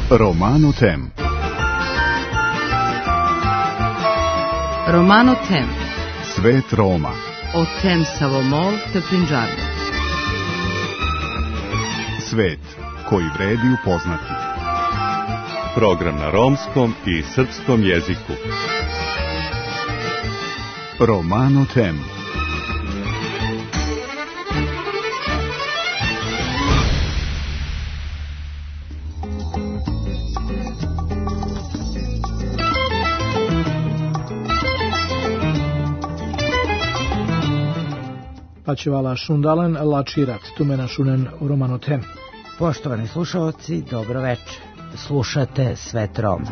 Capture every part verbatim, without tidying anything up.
Romano Tem. Romano Tem. Svet Roma. O tem Savomol te Punjabi. Svet koji vredi upoznati. Program na romskom i srpskom jeziku. Romano Tem. Pačivala šundalen lačirat tumena šunen Romano Tem. Poštovani slušalci, dobro večer. Slušate Svet Roma.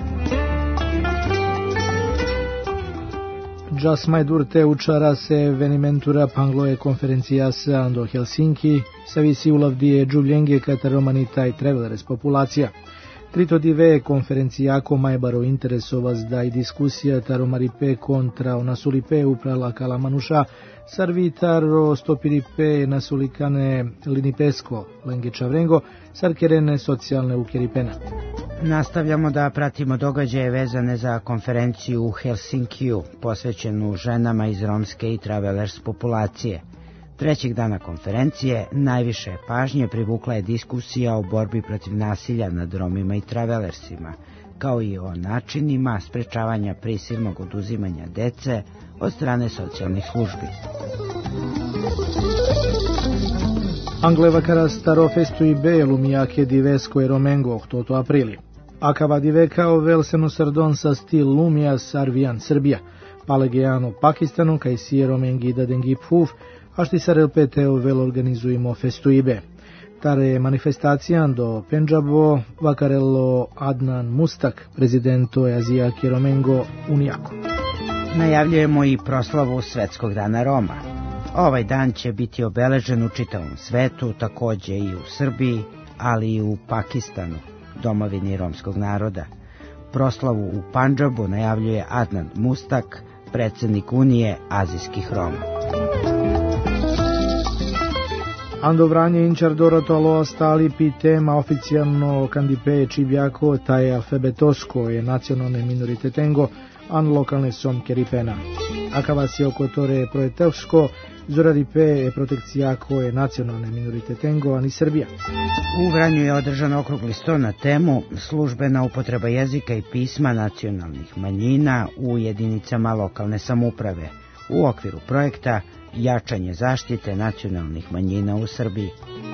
Già mai durte učara se venimentura pangloe konferencijas ando Helsinki, savisi ulavdije džuvljenje kata romanitaj travelers populacija. Trito dive konferencijako majbaro interesovas da i diskusija taromaripe kontra onasulipe uprala kalamanuša, sarvitaro stopiripe nasulikane linipesko lengečavrengo, sarkerene socijalne ukeripena. Nastavljamo da pratimo događaje vezane za konferenciju u Helsinkiju, posvećenu ženama iz romske i travelers populacije. Trećeg dana konferencije najviše pažnje privukla je diskusija o borbi protiv nasilja nad Romima i travelersima, kao i o načinima sprečavanja prisilnog oduzimanja dece od strane socijalnih službi. Angleva cara staro festui be lumiake divesco e romengo otto aprili. Acaba diveka ovel seno sardon sa stil lumia sarvian Srbija, palegeano Pakistanu kaj si romengi da dengi puf, a šti sa relpete ovel organizujemo festuibe. Tare manifestacijan do Pendžabo vakarello Adnan Mustak, prezidento Azijake Romengo Unijako. Najavljujemo i proslavu Svetskog dana Roma. Ovaj dan će biti obeležen u čitavom svetu, takođe i u Srbiji, ali i u Pakistanu, domovini romskog naroda. Proslavu u Pandžabu najavljuje Adnan Mustak, predsjednik Unije azijskih Roma. Ando vranje inčar dorotalo stali pi tema oficijalno kandipe čibjako taj alfabetosko je nacionalne minoritetengo an lokalne som keripena. Akavasi oko tore projetevsko zoradipe je protekcijako je nacionalne minoritetengo ani Srbija. U Vranju je održan okrugli sto na temu službena upotreba jezika i pisma nacionalnih manjina u jedinicama lokalne samouprave u okviru projekta jačanje zaštite nacionalnih manjina u Srbiji.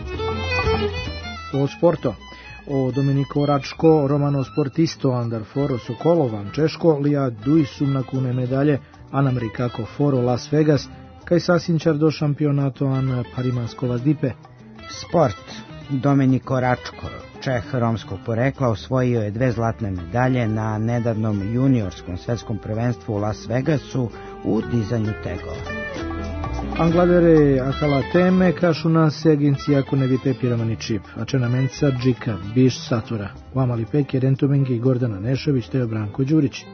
O sporto. O Dominiko Račko, romano sportisto andar foro Sokolovan Češko, lija duj sumnakune medalje Anamerikako foro Las Vegas, kaj sasinčar do šampionato an Parimansko Lazdipe. Sport. Dominiko Račko, Čeh romskog porekla, osvojio je dve zlatne medalje na nedavnom juniorskom svetskom prvenstvu u Las Vegasu u dizanju tegova. Angladere akala teme kašu nas agencija ako ne vipe piramani čip, a čena menca džika biš satura. Vamali peke Rentomengi Gordana Nešović te Branko Đurić.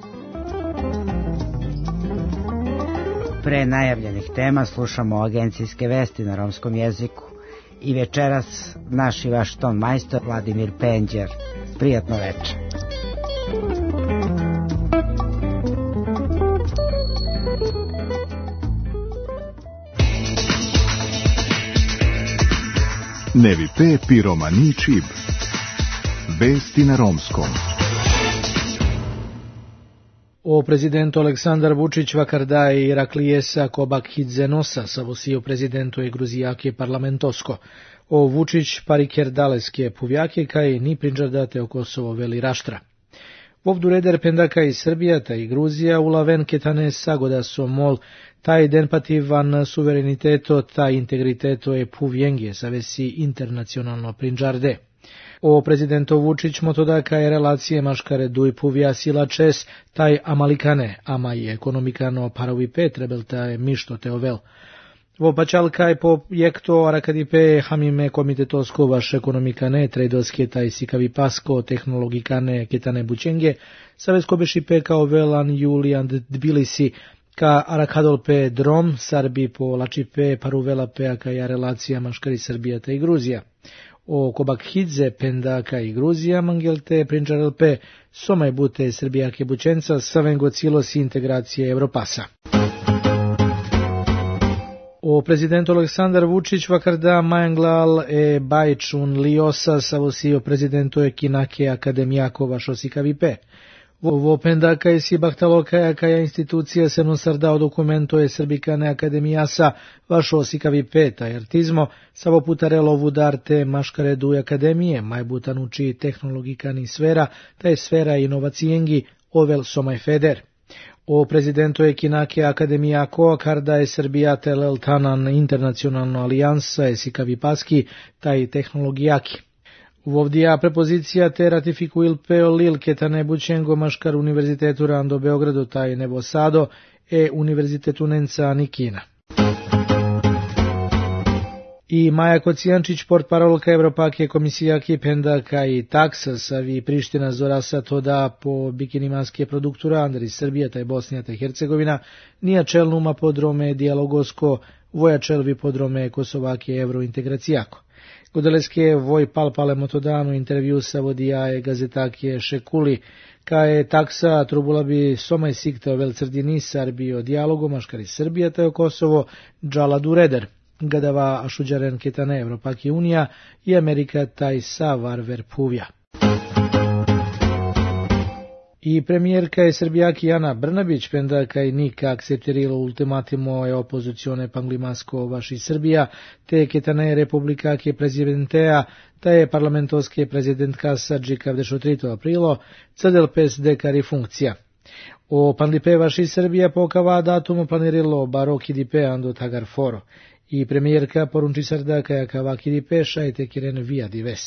Pre najavljenih tema slušamo agencijske vesti na romskom jeziku. I večeras naš i vaš ton majstor Vladimir Penđer. Prijatno večer. Nevi pe piromani čib. Vesti na romskom. O prezidentu Aleksandar Vučić vakardaj Iraklijesa Kobakhidze-Nosa savosio prezidentu e Gruzijake parlamentosko. O Vučić parikerdaleske puvjake kaj ni prinđardate o Kosovo veli raštra. Vovdu reder pendaka i Srbija ta i Gruzija ulaven ketane sagoda so mol taj denpativan suvereniteto ta integriteto e puvjengje savesi internacionalno prinđarde. O prezidento Vučić motodaka je relacije maškare duj puvja sila čes taj amalikane, ama i ekonomikano parovi pet rebelta je mišto te ovel. Vo pačalka je po jekto arakadipe hamime komitetosko vaš ekonomikane trejdoske taj sikavi pasko tehnologikane ketane bučenge savesko bešipe kao velan Julian Tbilisi ka arakadolpe drom sarbi po lačipe paruvela pe aka ja relacija maškari Srbija ta i Gruzija. O Kobakhidze, Pendaka i Gruzija, Mangelte, Prinčarelpe, Somaj bute Srbijake Bučenca, Savengo cilosi integracije Evropasa. O prezidentu Aleksandar Vučić vakarda Majanglal e Bajčun Liosa savosio prezidentu Ekinake Akademijako vašosika vipe. Vo pendaka i si bahtalokaja kaja institucija se nosardao dokumento je Srbikane Akademijasa vašosika vipe, taj artizmo savo putarelo vudarte maškaredu akademije, majbutan uči tehnologikani sfera, taj sfera inovacijengi ovel somaj feder. O prezidentu Ekinake Akademijako karda je Srbija telel tanan internacionalno alijansa esika vipaski, taj tehnologijaki. Uvovdija prepozicija te ratifikuil peo lil ketane bučengo maškar univerzitetu Rando Beogradu taj nebo sado e univerzitetu Nenca Nikina. I Maja Kocijančić, portparolka Evropake komisijaki Pendaka i taksa savi Priština zorasa to da po bikinimaske produktura Andri Srbija taj Bosnija taj Hercegovina nija čelnuma podrome dijalogosko voja čelvi podrome Kosovake evrointegracijako. Godeleske voj palpale motodanu intervju sa vodijaje gazetakije Šekuli, ka je taksa trubula bi somaj siktao vel crdini Sarbio dijalogu maškari Srbija taj Kosovo džala dureder. Gadava ašuđaren ketane Evropaki unija i Amerika taj sa varver puvja. I premijerka je Srbijaki Ana Brnabić pendaka i nika akcepterilo ultimatimo e opozicione panglimasko vaši Srbija, te ketane republikake prezidentea, ta je parlamentovske prezidentka Sadžika vdešotrito aprilo, cadel pes dekari funkcija. O panlipe vaši Srbija pokava datumo planirilo baroki dipe ando tagar foro. I premijerka porunči sardaka jaka vakidi peša i tekiren via dives.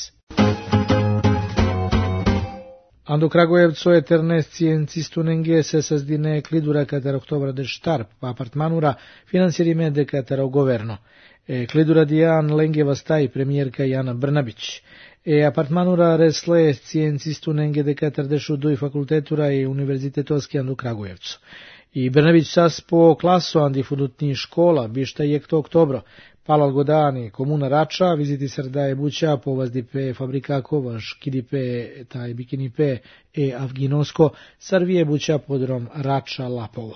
Ando Kragujevco eternes cijencistunenge se sazdine klidura katar oktobra de štarp pa apartmanura finansirime de kataro governo. E klidura dijan lenge vastaj premijerka Jana Brnabić. E apartmanura resle cijencistunenge de katar de šuduj fakultetura i univerzitetoski ando Kragujevcu. I Brnabić sas po klaso andi funutni škola, bišta jekto oktobro, palal godani, komuna Rača, viziti srdaje buća, povazdipe fabrikako, vaš kidipe, taj bikinipe, e Avginosko, sarvije buća podrom Rača Lapovo.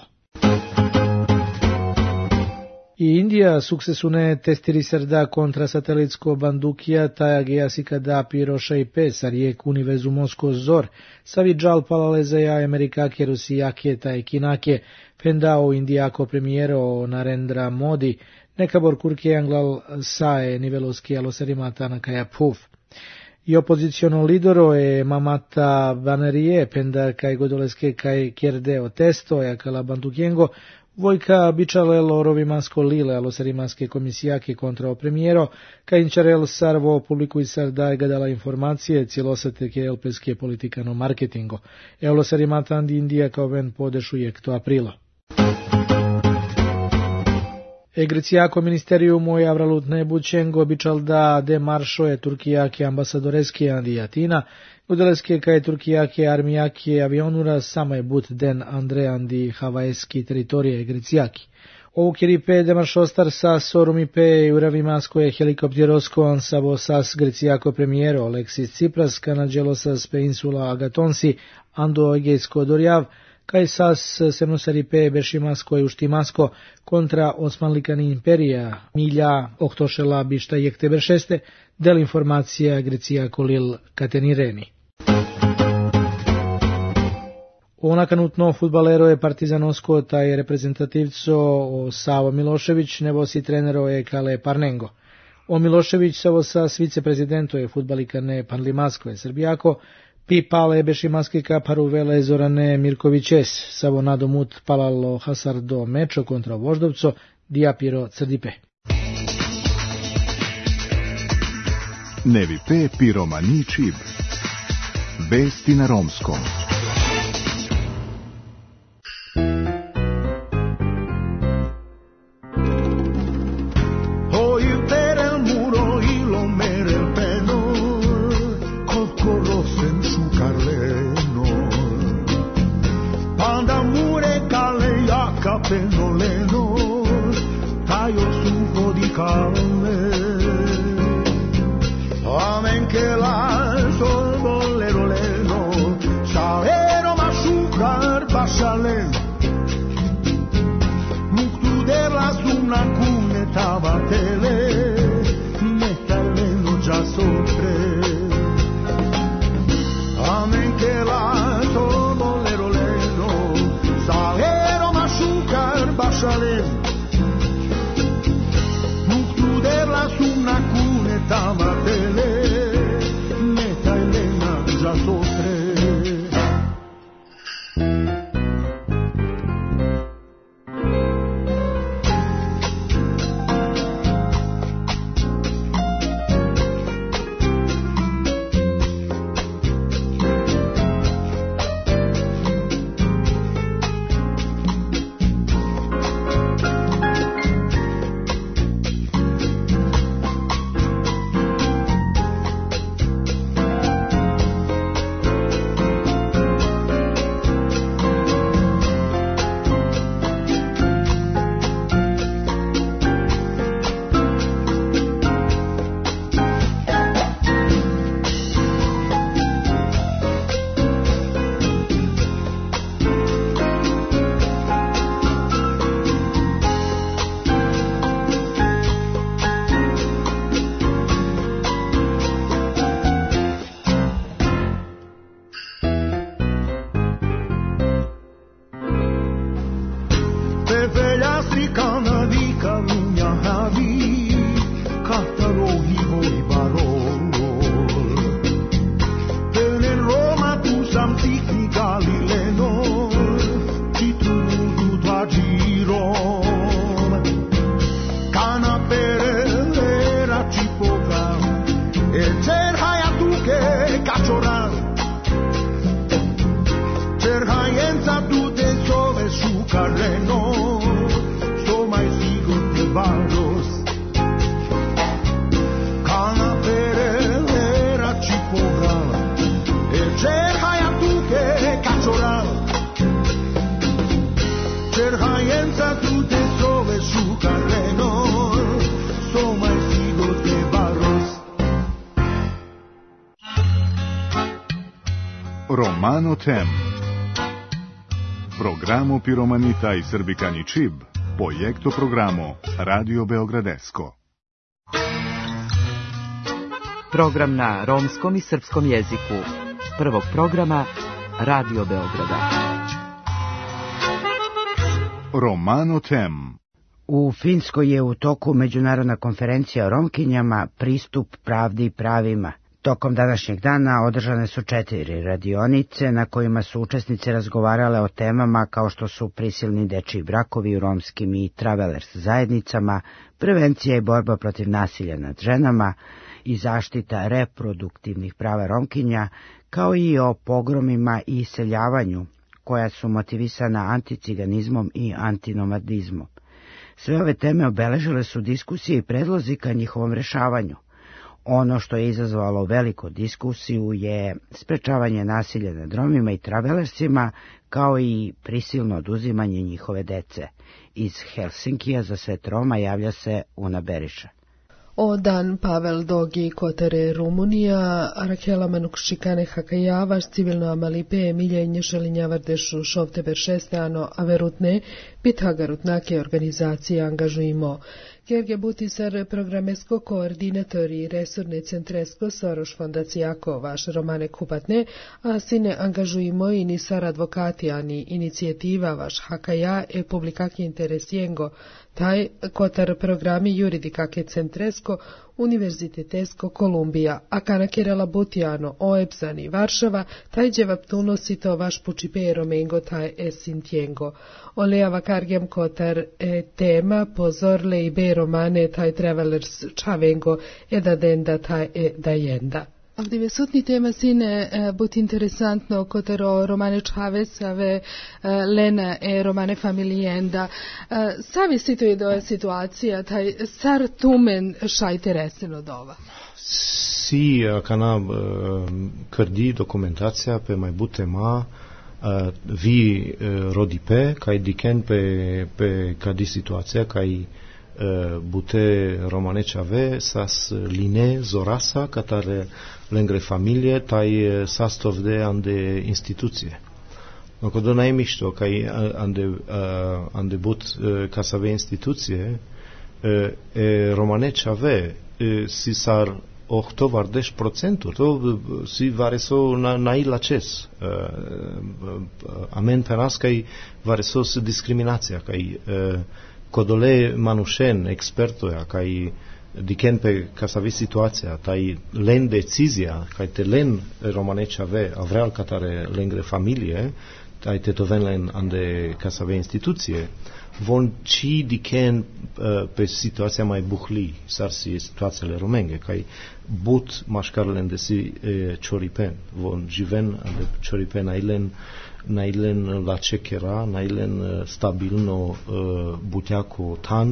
I Indija sukcesune testiri srda kontra satelitsko bandukija, taja gejasika da piroša i pesar jek univezu Mosko zor, savi džal palalezaja Amerikake Rusijake taj kinake, pendao indijako premijero Narendra Modi, nekabor kurke anglal sae niveloski alosarimata na kaja puf. I opoziciono lidero je Mamata Banerije, penda kaj godoleske kaj kjerdeo testo, jakala bandukjengo, Vojka bičalelo rovimansko lile alosarimanske komisijake kontra o premijero, ka inčarel sarvo publiku i sardaj gadala informacije cilosate ke elpeske politikano marketingo. E alosarimatandi Indija kao ven podešu jekto aprilo. E Grecijako ministerijumu je avralutne bučengo bičal da de maršoje Turkijake ambasadoreske andi Atina, Udeleske kaj Turkijake armijake avionura sama je but den Andreandi havaeski teritorije Grecijaki. Ovu kiripe demaršostar sa sorumipe uravimasko je helikopterosko ansavo sas Grecijako premijero Aleksis Tsipras kanadželosas peninsula Agatonsi ando egejsko dorjav, kaj sas semnosaripe bešimasko i uštimasko kontra Osmanlikani imperija milja oktošela bišta jekte beršeste, del informacija Grecijako lil katenireni. Onakanutno futbalero je partizanosko taj reprezentativco o Savo Milošević nebo si trenero je Kale Parnengo. O Milošević savo sa viceprezidento je futbalikane Panlimasko je Srbijako, pi pale bešimaske kaparu vele Zorane Mirkovićes, savo nadomut palalo hasardo mečo kontra Voždovco, diapiro crdipe. Nevipe piromani čib. Vesti na romskom. Amen che l'alto bolero leno Salero machucar bashalem Muktu de la zuna cune tabatele Metaleno già sopra Amen che l'alto bolero leno Salero machucar bashalem Muktu de la zuna cune tabatele Metalena già sopra Romano Tem. Programo Piromanita i Srbikani Čib, projekto programo Radio Beogradesco. Program na romskom i srpskom jeziku. Prvog programa Radio Beograda. Romano Tem. U Finskoj je u toku međunarodna konferencija o Romkinjama Pristup pravdi i pravima. Tokom današnjeg dana održane su četiri radionice na kojima su učesnice razgovarale o temama kao što su prisilni dečiji brakovi u romskim i travelers zajednicama, prevencija i borba protiv nasilja nad ženama i zaštita reproduktivnih prava Romkinja, kao i o pogromima i iseljavanju koja su motivisana anticiganizmom i antinomadizmom. Sve ove teme obeležile su diskusije i predlozi ka njihovom rešavanju. Ono što je izazvalo veliku diskusiju je sprečavanje nasilja nad Romima i travelersima, kao i prisilno oduzimanje njihove dece. Iz Helsinkija za svet Roma javlja se Una Beriša. Odan Pavel Dogi Kotere Rumunija, Rakela Manukšikane Hakajavaš, civilno Amalipe, Miljenje Šelinjavardešu Šovteber šestano, Averutne, Pithagarutnake organizacije angažujemo. Gerge Butisar, programesko koordinatori Resurne Centresko Soroš Fondacijako vaš Romane Kupatne, a sine angažujemo i nisar advokati, ani inicijativa vaš Hakaja e publikaki interesijengo, taj kotar programi juridikake Centresko, Univerzitetesko Kolumbija, a kanakirala Butijano, Oepsani, Varšava, taj djevaptuno sito vaš pučipe romengo taj esintjengo. Oleava kargem kotar e tema pozorle i be romane taj travelers čavengo edadenda taj e dajenda. Ovdje sutni tema sine eh, but interesantno kotero romane Čavesave, eh, Lena e romane familijenda. Eh, savi sito je doja situacija, taj sar tumen šajte reseno dova. Si kana krdi dokumentacija pe mai bute ma vi rodipe, kaj diken pe, pe kadi situacija, kaj bute romaneća ve sas line zorasa katare lengre familije taj sastav de ande institucije. No kod ona imišto kaj ande ande but kasave institucije e romaneća ve si sar ochtovardesh procentul to si vareso na nailaces amen penas kaj vareso se diskriminacija kaj kodole manušen ekspertoja kaj diken pe kasavi situacija taj len decizia kaj te len romaneća ve avreal katare lengre familije taj te to ven len ande kasave institucije von ci diken uh, pe situația mai buhli sarsi situațiile romenge kai but mașcarlen de si eh, choripen von jiven ande choripen ailen nailen la chekera nailen uh, stabilno uh, buteaku tan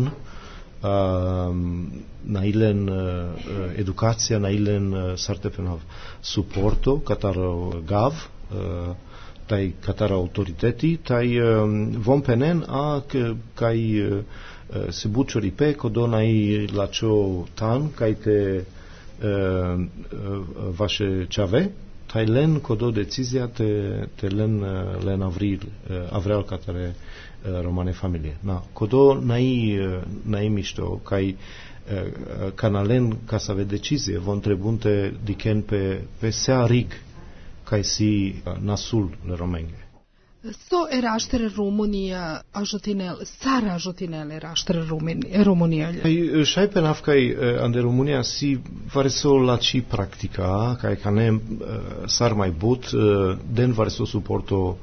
uh, nailen uh, educația nailen uh, sartepenav suporto kataro gav uh, taj katara autoriteti, taj um, vom penen a kaj uh, se bučori pe kodonai lačo tan kaj te uh, uh, vaše čave, taj len kodo decizia te, te len, uh, len avril, uh, avreal katare uh, romane familie. Na, kodo nai, uh, nai mišto kaj uh, kanalen kasave decizie von trebunte diken pe, pe sea rig kaj si nasul le romenge. So eraștere Rumunija ajutinel, sara ajutinel eraștere Rumunija. Šai penaf kaj ande Rumunija si vareso la ci practica, kaj kanem sar mai but, den vareso suporto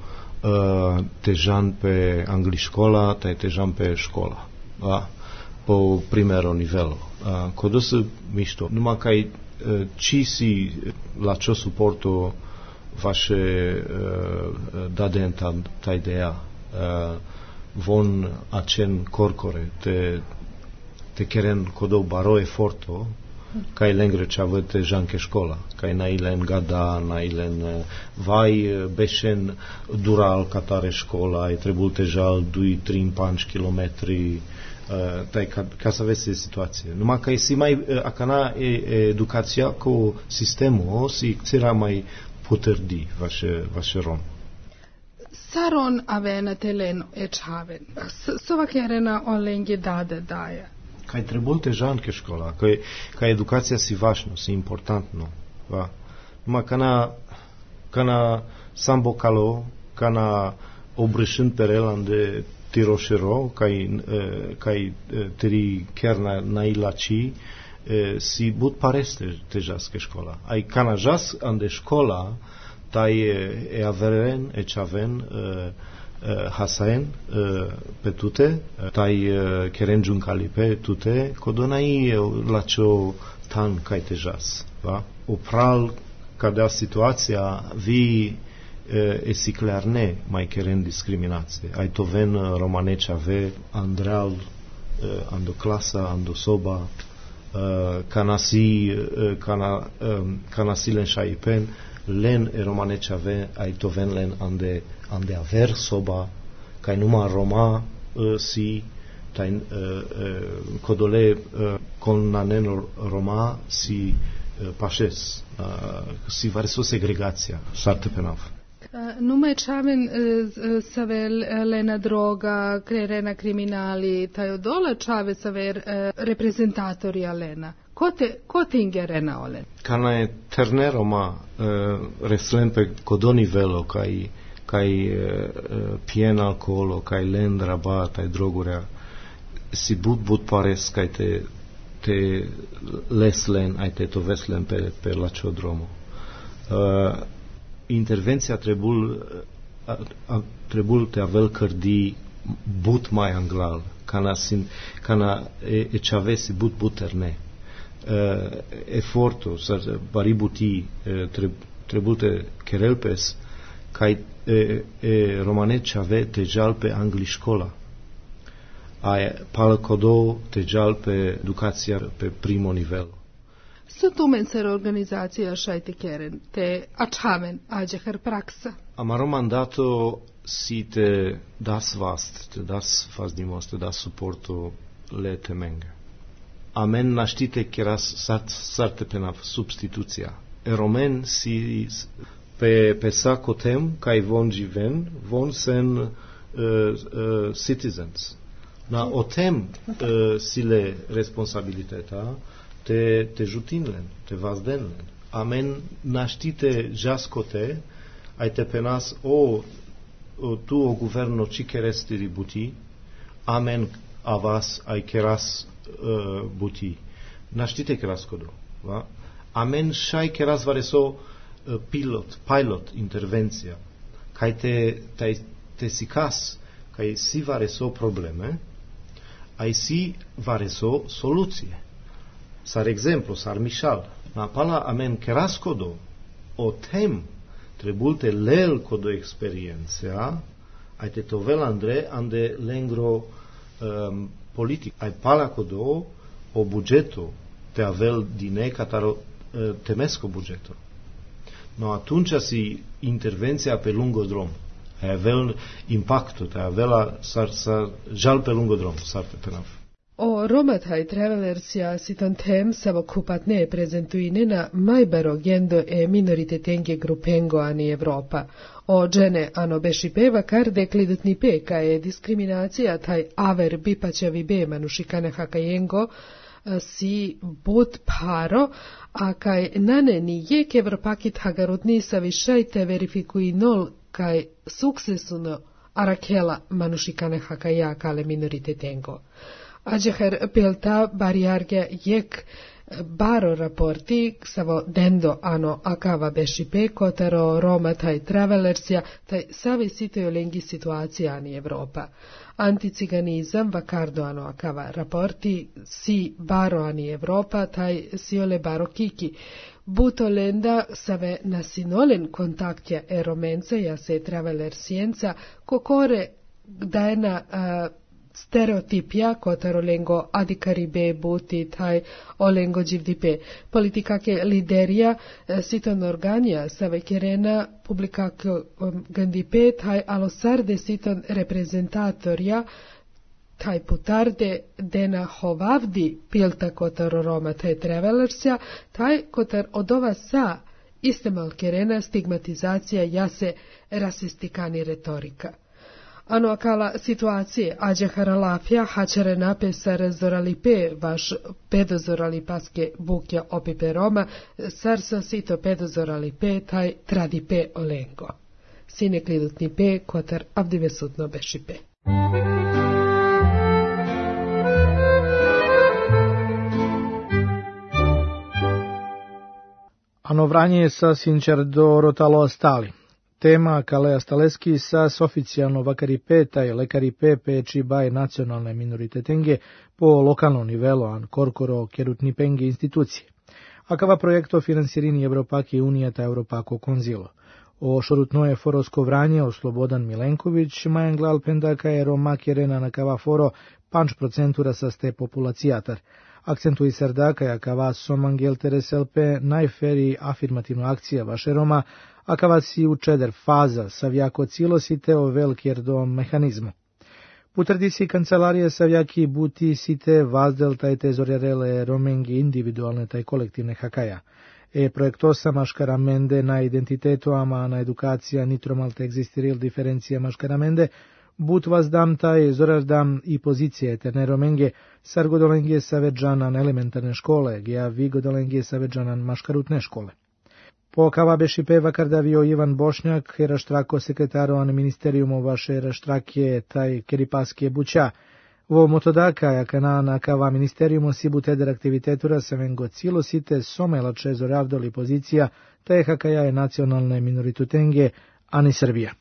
tejan pe angli škola, taj tejan pe škola. Da? Po primero nivelo. Kodo se mišto, numai kaj ci si la čo suporto vaše uh, daden ta, ta ideea uh, von acen corcore te te keren kodo baro eforto kaj lengre čavete žanke škola kaj nailen gada nailen uh, vai bešen dural katare škola i trebulte žal dui trim panč kilometri uh, taj ca, ca să vezi situație numai că si mai uh, acana e, educația cu sistemul si țira mai puterdi vaše, vaše rom. Saron avena telen ečhaven. Sovakjerena olengi dade daje. Kaj trebulte žanke škola, kaj, kaj edukacija si važno, si importantno. Va. Numa kana, kana sambo kalo, kana obrešen perelan de tirošero, kaj, kaj teri kerna na ilači, E, si but pareste tejaske škola. Ai kana jas ande škola taj e averen e chaven e, e, hasaen e, pe tute taj e, keren junkali pe tute kodonai la čo tan kaj tejas va upral kada situația vi e, e siklarne mai keren diskriminație. Ai to ven romaneča ve andreal e, ando klasa ando soba kanasi kana kanasi len shaipen len e romanecha ve ai to ven len ande ande aver soba kai numa roma si tain kodole con nanen roma si pașes si vareso segregația sarte penav. Numai čaven savel lena droga, krerena kriminali, taj odola čave saver reprezentatori alena. Ko te, ko te ingerena olen? Kana je terneroma reslen pe kodoni velo, kaj, kaj pien alkoholo, kaj len draba, taj drogurea, si but but pares, kaj te, te leslen, aj te to veslen pe, pe la ciodromo. Uh, intervenția trebuie trebuie te avel cărdi but mai anglal cana sin cana e, e chavesi but buterne uh, eforto să baributi uh, trebuie te kerelpes kai e, e romane chave te jal pe angli școla ai palcodo te jal pe educația pe primo nivel. Sutumen ser organizacija šajte keren, te ačhaven ađehar praksa. Amaro mandato si te das vast, te das fast dimos, te das suporto le temenge. Amen naștite keras sart sarte penav substituția. Eromen si pe pe sa cotem kai von jiven von sen uh, uh, citizens. Na otem uh, sile responsabilitatea te te jutinlen, te vazdenlen. Amen naștite jascote ai te penas o, o tu o guverno ci keres diributi. Amen avas ai keras uh, buti. Naștite keras kodo, va? Amen shai keras vareso uh, pilot, pilot intervenția. Kai te te te sikas, kai si vareso probleme, ai si vareso soluție. Sar exemplu, sar mișal. Na pala amen keras kodo, o tem trebulte lel kodo experienția, ai te tovel andre ande lengro um, politic. Ai pala kodo o bugeto te avel dine cataro uh, temesco bugeto. No atunci si intervenția pe lungo drum. Ai avel impactul, te avela sar sar jal pe lungo drum, sar te penav. O romataj travelersia siton tem savokupatne prezentuinena majbero gendo e minoritetenge grupengo ani Evropa. O džene ano bešipeva kar deklidutni pe ka je diskriminacija taj aver bipačevi be manušikane hakajengo si bud paro, a kaj nane ni jek evropakit hagarutni savišajte verifikui nol kaj suksesuno arakela manušikane hakaja kale minoritetengo. Ađeher pilta bariarge jek baro raporti savo dendo ano akava bešipe kotaro Roma taj travelersia taj savi siteo lengi situacija ani Evropa. Anticiganizam vakardo ano akava raporti si baro ani Evropa taj siole baro kiki. Buto lenda save nasinolen kontaktja eromence ja se travelersienza kokore dajna uh, stereotipja kotaro lengo adikaribe buti taj olengo dživdipe. Politika ke liderija siton organija save kerena publikak gandipe taj alosarde siton reprezentatorja taj putarde dena hovavdi pilta kotaro Roma taj travelersia taj kotar odova sa istemal kerena stigmatizacija jase rasistikani retorika. Ano akala situacije ađe haralafja hačare napesare zoralipe vaš pedozoralipaske bukja opipe Roma sarsa sito pedozoralipe taj tradipe olengo. Sine klidutni pe kotar avdivesutno bešipe. Ano vranje sa sinčar do rotalo ostali. Tema Kalea Staleski sas oficijalno vakari peta i lekari pepe či baj nacionalne minoritetenge po lokalno nivelo an korkoro kerutni penge institucije. Akava projekto financirini Evropaki unija ta Evropako konzilo. O šorutnoje forosko vranje o Slobodan Milenković majan glal pendaka je Roma kerena na kava foro panč procentura sa ste populacijatar. Akcentui sardaka ja kava somangel tereselpe najferi afirmativno akcija vaše Roma, a kava si u čeder faza savjako cilosite o velkjer do mehanizmu. Putrdi si kancelarije savjaki buti site vazdel taj te zorjarele romengi individualne taj kolektivne hakaja. E projektosa maškaramende na identitetu ama na edukacija nitromalte egzistiril diferencija maškaramende, but vas dam taj zorardam i pozicije terne romenge sargodolenge saveđanan elementarne škole, gdje vi godolenge saveđanan maškarutne škole. Po kava bešipe vakardavio Ivan Bošnjak, raštrako sekretaro an ministerijumu vaše raštrake taj keripaske buća. Vo motodaka jakana na kava ministerijumu si buteder aktivitetura se vengo cilo site somela čezo ravdoli pozicija taj hakaja je nacionalne minoritutenge, ani Srbija.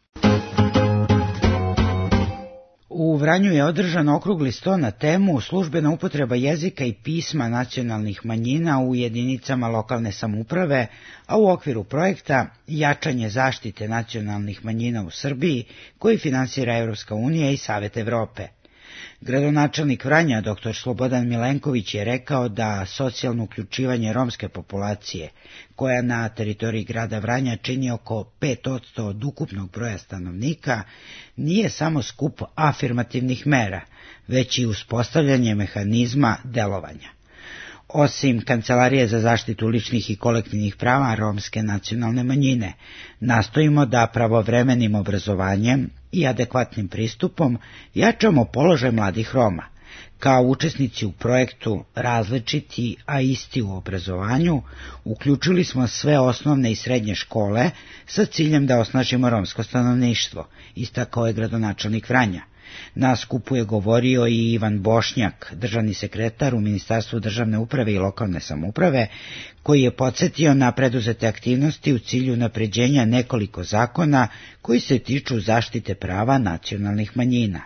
U Vranju je održan okrugli sto na temu službena upotreba jezika i pisma nacionalnih manjina u jedinicama lokalne samouprave, a u okviru projekta Jačanje zaštite nacionalnih manjina u Srbiji, koji finansira Evropska unija i Savet Evrope. Gradonačelnik Vranja, doktor Slobodan Milenković, je rekao da socijalno uključivanje romske populacije, koja na teritoriji grada Vranja čini oko pet posto od ukupnog broja stanovnika, nije samo skup afirmativnih mera, već i uspostavljanje mehanizma delovanja. Osim Kancelarije za zaštitu ličnih i kolektivnih prava romske nacionalne manjine, nastojimo da pravovremenim obrazovanjem i adekvatnim pristupom jačamo položaj mladih Roma. Kao učesnici u projektu Različiti, a isti u obrazovanju, uključili smo sve osnovne i srednje škole sa ciljem da osnažimo romsko stanovništvo, istakao je gradonačelnik Vranja. Na skupu je govorio i Ivan Bošnjak, državni sekretar u Ministarstvu državne uprave i lokalne samouprave, koji je podsjetio na preduzete aktivnosti u cilju unapređenja nekoliko zakona koji se tiču zaštite prava nacionalnih manjina.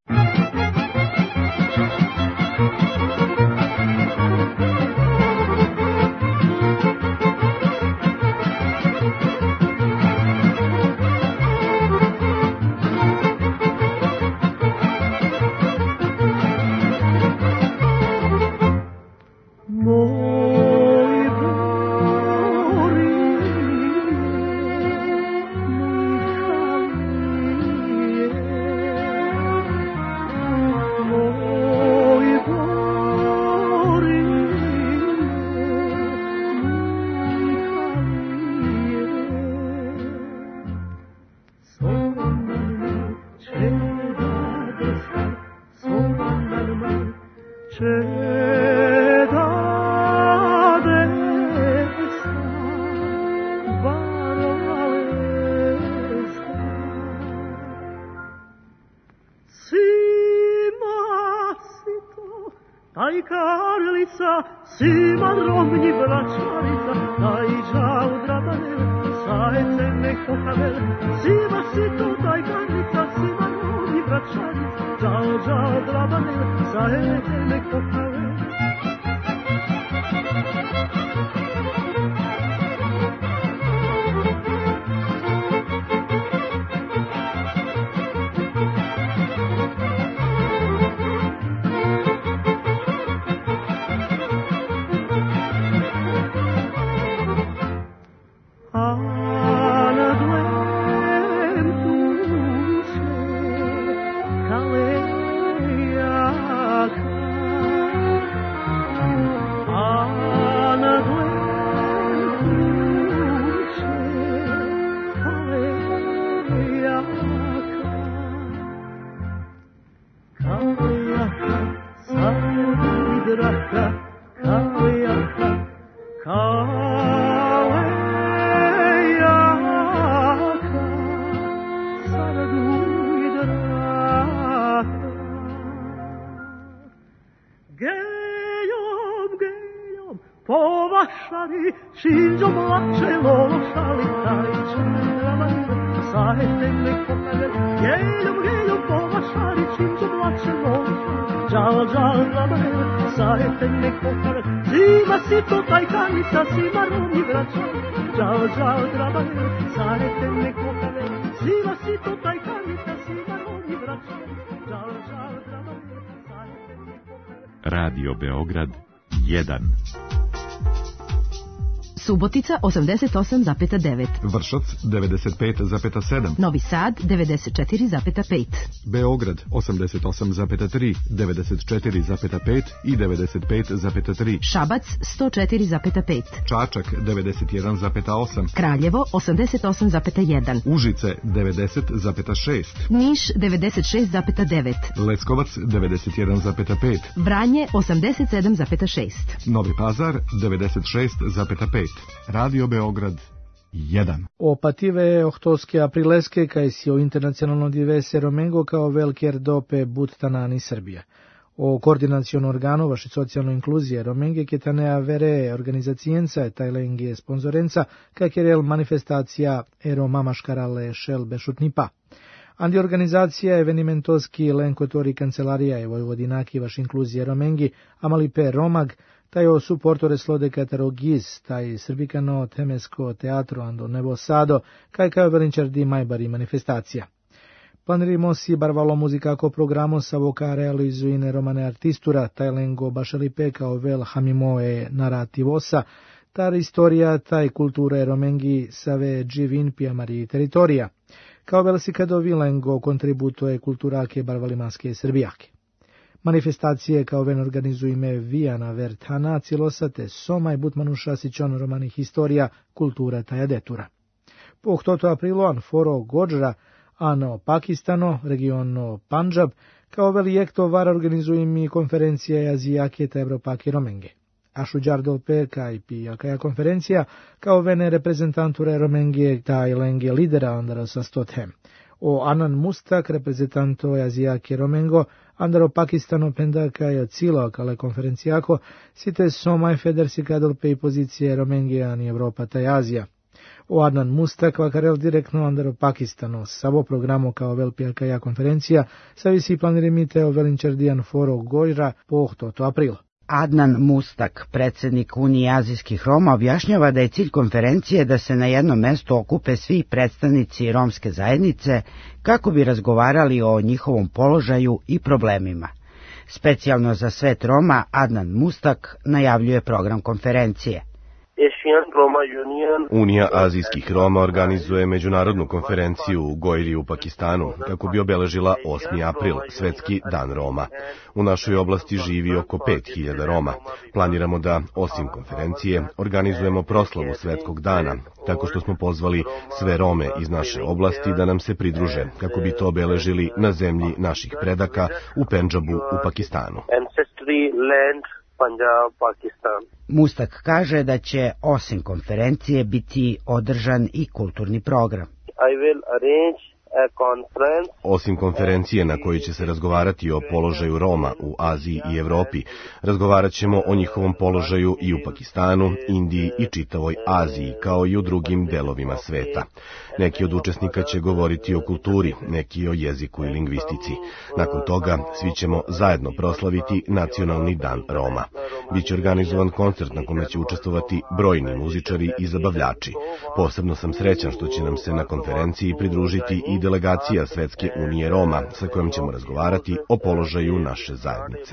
Radio Beograd jedan. Subotica osamdeset osam zarez devet. Vršac devedeset pet zarez sedam. Novi Sad devedeset četiri zarez pet. Beograd osamdeset osam zarez tri, devedeset četiri zarez pet i devedeset pet zarez tri. Šabac sto četiri zarez pet. Čačak devedeset jedan zarez osam. Kraljevo osamdeset osam zarez jedan. Užice devedeset zarez šest. Niš devedeset šest zarez devet. Leskovac devedeset jedan zarez pet. Vranje osamdeset sedam zarez šest. Novi Pazar devedeset šest zarez pet. Radio Beograd jedan. Opative ohtoske aprileske kaj si o internacionalno divese Romengo kao velker dope Buttanani Srbija. O koordinaciono organu vaše socijalno inkluzije Romenge ketanea vere organizacijenca tajlengi sponzorenca kakerel manifestacija ero mamaškarale šel bešutnipa. Andi organizacija evenimentoski lenkotori kancelarija e Vojvodinaki vaš inkluzije Romengi amalipe Romag taj o suportore slode katarogis, taj srbikano temesko teatro ando nebo sado, kaj kao velinčar di majbari manifestacija. Planirimo si barvalo muzikako programo sa voca realizuine romane artistura, tajlengo bašelipe kao vel hamimoe narrativosa, tar historia taj kulture romengi save dživin piamari teritorija, kao vel si kado vilengo kontributuje kulturake barvalimanske srbijake. Manifestacije kao ven organizujme vijana vertana cilosate somaj butmanuša sićon romani historija kultura tajadetura. Pohtoto apriloan foro Godžra, ano Pakistano, regiono Pandžab, kao velijekto var organizujmi konferencije azijake ta Evropake romenge. Ašuđar dolpe kaj pijakaja konferencija, kao vene reprezentanture romenge ta ilenge lidera andaro sa stothem. O Anan Mustak, reprezentanto azijake romengo, andaro Pakistano pendaka je cilo kale konferencijako, site somaj federsika dolpe i pozicije romenge ani Evropa ta Azija. O Adnan Mustak vakarel direktno andaro Pakistano, savo programo kao velpijakaja konferencija, savisi planirimite o velinčerdijan foro Gojra pohto to aprilo. Adnan Mustak, predsjednik Unije azijskih Roma, objašnjava da je cilj konferencije da se na jednom mestu okupe svi predstavnici romske zajednice kako bi razgovarali o njihovom položaju i problemima. Specijalno za svet Roma, Adnan Mustak najavljuje program konferencije. Unija azijskih Roma organizuje međunarodnu konferenciju u Gojri u Pakistanu kako bi obeležila osmi april, svetski dan Roma. U našoj oblasti živi oko pet hiljada Roma. Planiramo da, osim konferencije, organizujemo proslavu svetskog dana, tako što smo pozvali sve Rome iz naše oblasti da nam se pridruže, kako bi to obeležili na zemlji naših predaka u Pendžabu u Pakistanu. Punjab, Pakistan. Mustak kaže da će osim konferencije biti održan i kulturni program. I will arrange a conference. Osim konferencije na kojoj će se razgovarati o položaju Roma u Aziji i Evropi, razgovarat ćemo o njihovom položaju i u Pakistanu, Indiji i čitavoj Aziji, kao i u drugim delovima sveta. Neki od učesnika će govoriti o kulturi, neki o jeziku i lingvistici. Nakon toga svi ćemo zajedno proslaviti Nacionalni dan Roma. Biće organizovan koncert na kome će učestvovati brojni muzičari i zabavljači. Posebno sam srećan što će nam se na konferenciji pridružiti i delegacija Svetske unije Roma, sa kojom ćemo razgovarati o položaju naše zajednice.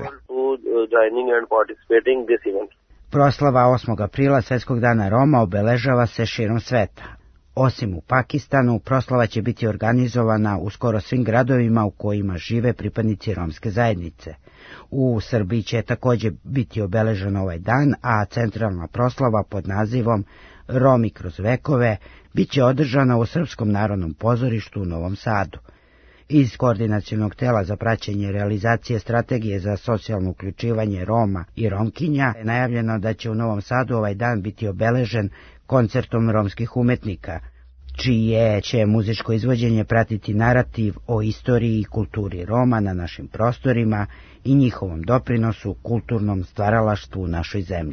Proslava osmog aprila Svetskog dana Roma obeležava se širom sveta. Osim u Pakistanu, proslava će biti organizovana u skoro svim gradovima u kojima žive pripadnici romske zajednice. U Srbiji će također biti obeležen ovaj dan, a centralna proslava pod nazivom Romi kroz vekove bit će održana u Srpskom narodnom pozorištu u Novom Sadu. Iz Koordinacionog tela za praćenje realizacije strategije za socijalno uključivanje Roma i Romkinja je najavljeno da će u Novom Sadu ovaj dan biti obeležen koncertom romskih umetnika, čije će muzičko izvođenje pratiti narativ o istoriji i kulturi Roma na našim prostorima i njihovom doprinosu kulturnom stvaralaštvu u našoj zemlji.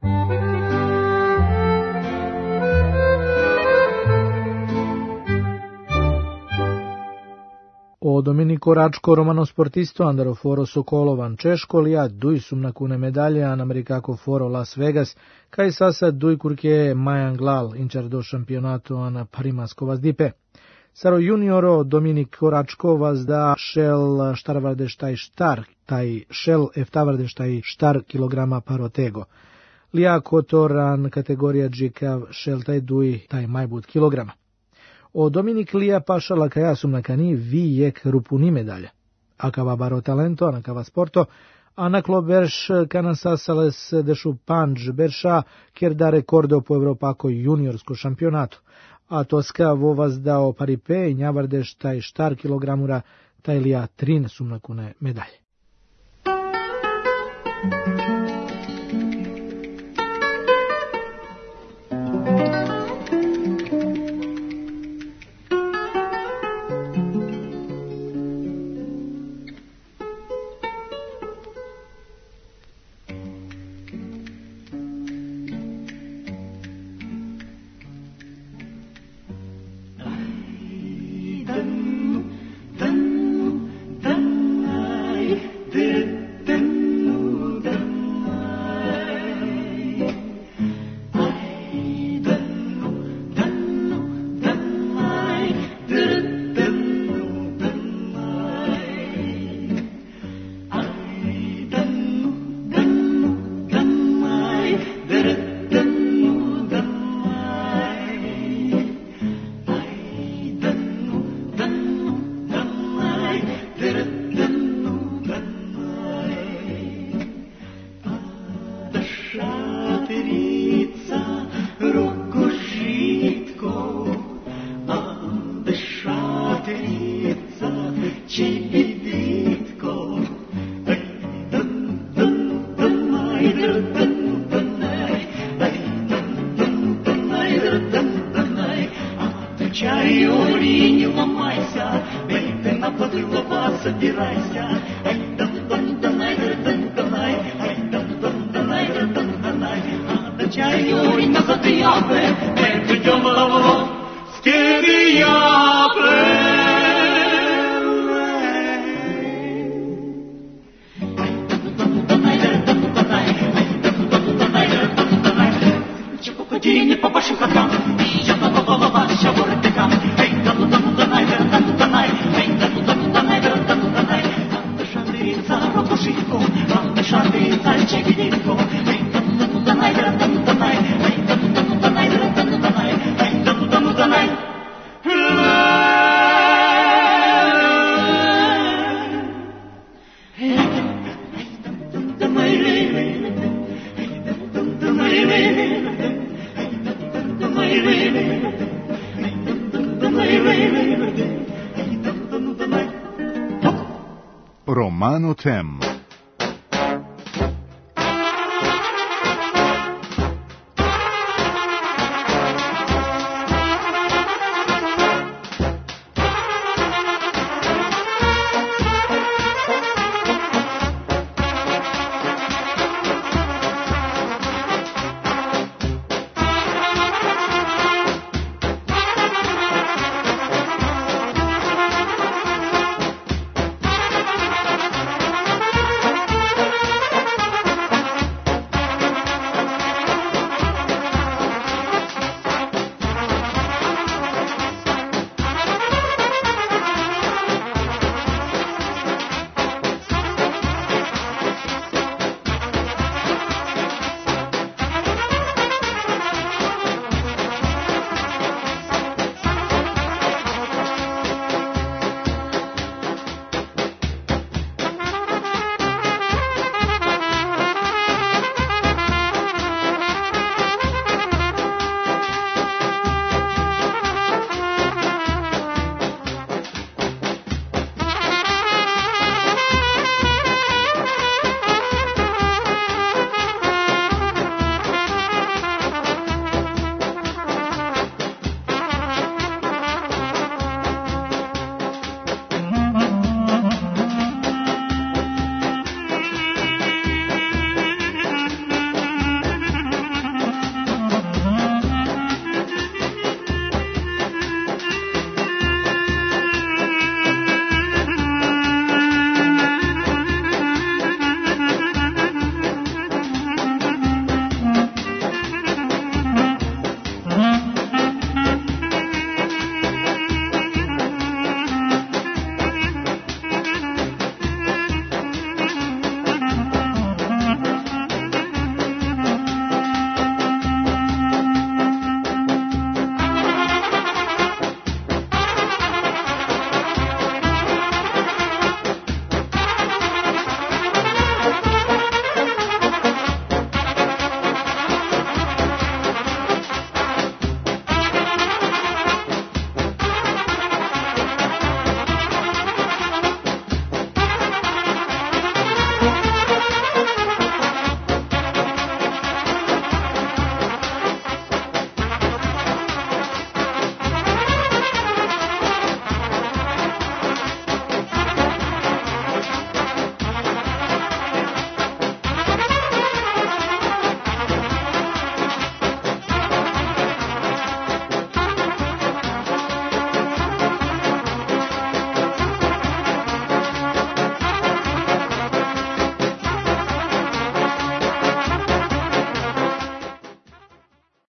O Dominiku Račko, romano sportisto, andaro foro Sokolovan Češko, lija duj sumnakune medalje, an amerikako foro Las Vegas, kaj sasa duj kurke Majan Glal, inčar do šampionatu ana Parimasko vazdipe. Saro junioro Dominik Račko vazda šel štarvarde štaj štar, taj šel eftavarde štaj štar kilograma parotego. Lija kotoran kategorija džikav šel taj duj taj majbut kilograma. O Dominik Lija paša lakaja sumnakani vi jek rupuni medalja. Akava baro talento, anakava sporto, anaklo berš kanasasales dešu panđ berša, kjer da rekordo po Evropako juniorsko šampionatu. A toska vovaz dao paripe i njavardeš taj štar kilogramura, taj lija trin sumnakune medalje. diable, pentru yo mă che diable. Dzień po waszym kakam i ja to to to się wortykam. Hej, to to to naj, to to naj, hej, to to to naj, to to naj. Szandyca rokoszynku, mamy szandyca ciegniku. Hej, to to to naj, to to naj, hej, to to to naj, to to naj, hej, to to to naj. Romano Tem.